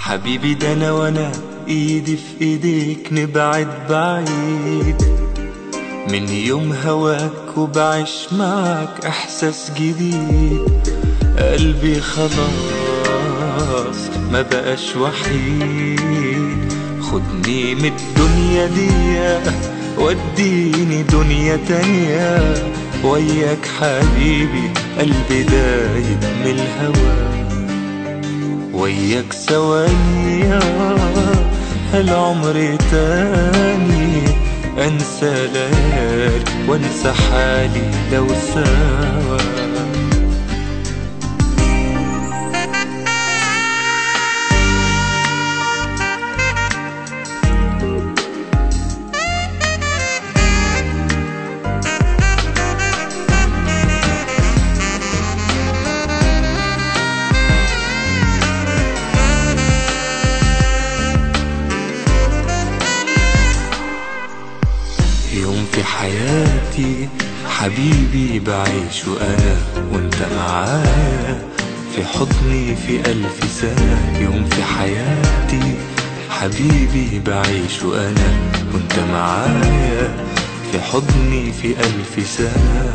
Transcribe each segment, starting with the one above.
حبيبي ده انا وانا ايدي في ايديك نبعد بعيد من يوم هواك وبعيش معك احساس جديد. قلبي خلاص ما بقاش وحيد، خدني من الدنيا دي وديني دنيا تانية. وياك حبيبي قلبي دايب من الهوى، وياك ثواني هالعمر تاني. انسى ليالي وانسى حالي لو سوا. يوم في حياتي حبيبي بعيش وأنا وانت معايا في حضني في ألف سنة. يوم في حياتي حبيبي بعيش وأنا وانت معايا في حضني في ألف سنة.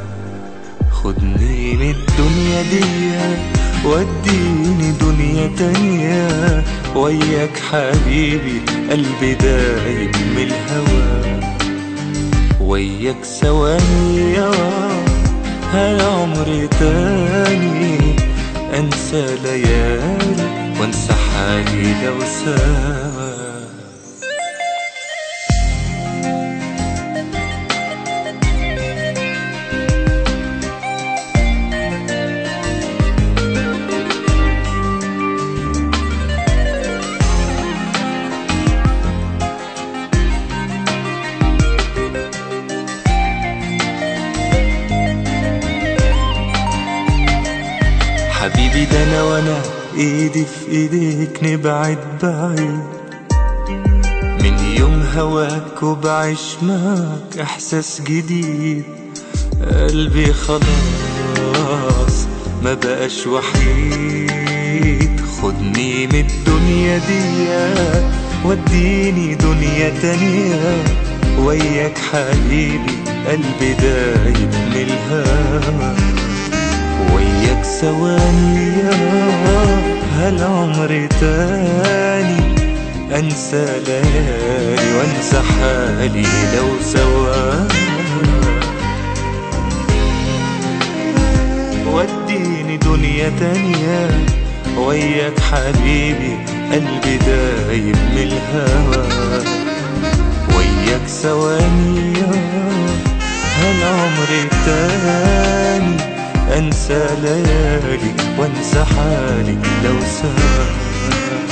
خدني من الدنيا دي وديني دنيا تانية. وياك حبيبي قلبي دايب من الهوى، وياك ثواني هالعمر تاني. انسى ليالي وانسى حالي لو سوا. حبيبي ده انا وانا ايدي في ايديك نبعد بعيد من يوم هواك وبعيش معك احساس جديد. قلبي خلاص ما بقاش وحيد، خدني من الدنيا دي وديني دنيا تانية. وياك حبيبي قلبي دايب من الهوى، وياك ثواني هالعمر تاني. انسى ليالي وانسى حالي لو سوا. وديني دنيا تانية. وياك حبيبي قلبي دايب من الهوى، وياك ثواني هالعمر تاني. انسى ليالي وانسى حالي لو سوا.